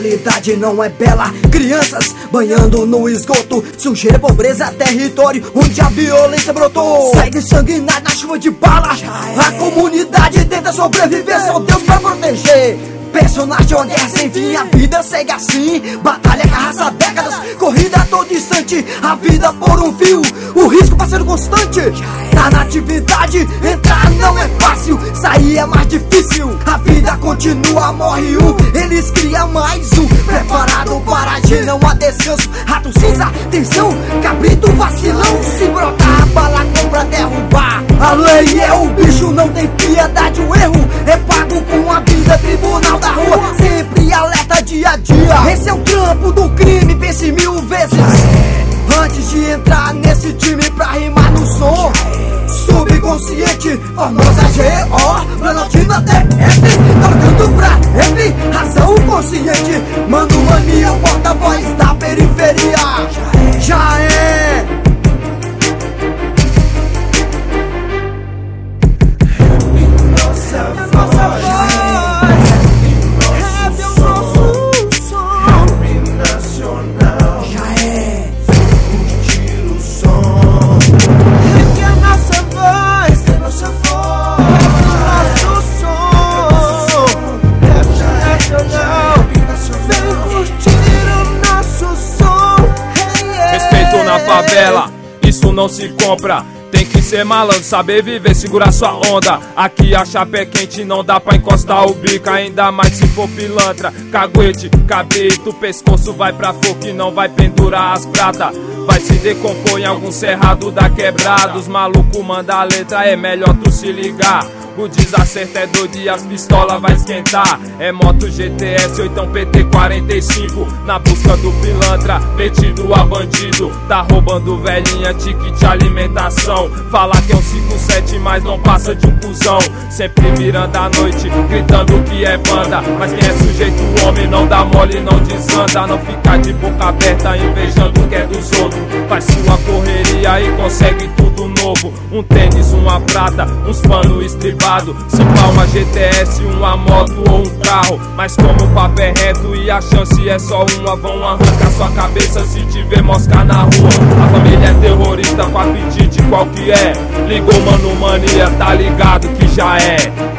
realidade não é bela. Crianças banhando no esgoto, sujeira, pobreza, território onde a violência brotou. Sangue sanguinário na chuva de bala. A comunidade tenta sobreviver, só Deus pra proteger. Personagem ou guerra sem fim, a vida segue assim. Batalha que arrasta décadas, corrida a todo instante. A vida por um fio, o risco vai ser constante. Tá na atividade, entrar não é fácil, sair é mais difícil. A vida continua, morre um, eles criam mais um. Preparado para agir, não há descanso. Rato cinza, tensão, cabrito vacilão. Se brotar a bala, compra derrubar. A lei é o bicho, não tem piedade. O erro é pago com a vida, tribunal da rua, sempre alerta dia a dia. Esse é o trampo do crime, pense 1000 vezes antes de entrar nesse time pra rimar no som. Subconsciente, Formosa G.O. Planaltina DF, tocando pra F, razão consciente. Mano mania, o porta-voz da periferia. Já é. Favela, isso não se compra. Tem que ser malandro, saber viver, segurar sua onda. Aqui a chapa é quente, não dá pra encostar o bico. Ainda mais se for pilantra. Caguete, cabrito, pescoço vai pra fogo e não vai pendurar as pratas. Vai se decompor em algum cerrado da quebrada. Os malucos mandam a letra, é melhor tu se ligar. O desacerto é doido e as pistolas vai esquentar. É moto GTS ou então PT-45. Na busca do pilantra, metido a bandido. Tá roubando velhinha, ticket de alimentação. Fala que é um 5-7, mas não passa de um cuzão. Sempre virando a noite, gritando que é banda. Mas quem é sujeito homem não dá mole, não desanda. Não fica de boca aberta invejando o que é dos outros. Faz sua correria e consegue tudo novo. Um tênis, uma prata, uns panos estribados. Se pá uma GTS, uma moto ou um carro. Mas como o papo é reto e a chance é só uma, vão arrancar sua cabeça se tiver mosca na rua. A família é terrorista com apetite, qual que é? Ligou mano mania, tá ligado que já é.